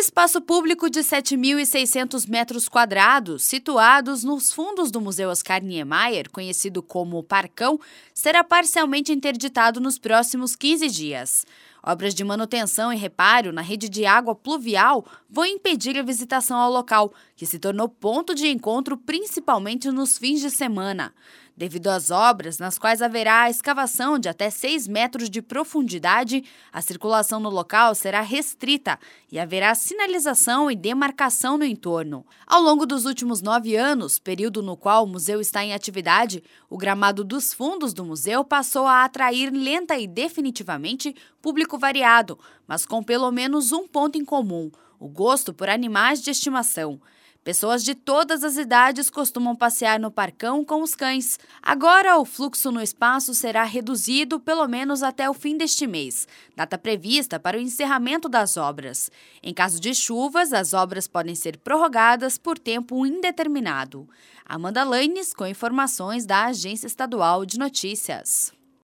espaço público de 7.600 metros quadrados, situados nos fundos do Museu Oscar Niemeyer, conhecido como Parcão, será parcialmente interditado nos próximos 15 dias. Obras de manutenção e reparo na rede de água pluvial vão impedir a visitação ao local, que se tornou ponto de encontro principalmente nos fins de semana. Devido às obras, nas quais haverá a escavação de até 6 metros de profundidade, a circulação no local será restrita e haverá sinalização e demarcação no entorno. Ao longo dos últimos 9 anos, período no qual o museu está em atividade, o gramado dos fundos do museu passou a atrair lenta e definitivamente público variado, mas com pelo menos um ponto em comum: o gosto por animais de estimação. Pessoas de todas as idades costumam passear no Parcão com os cães. Agora, o fluxo no espaço será reduzido pelo menos até o fim deste mês, data prevista para o encerramento das obras. Em caso de chuvas, as obras podem ser prorrogadas por tempo indeterminado. Amanda Lanes, com informações da Agência Estadual de Notícias.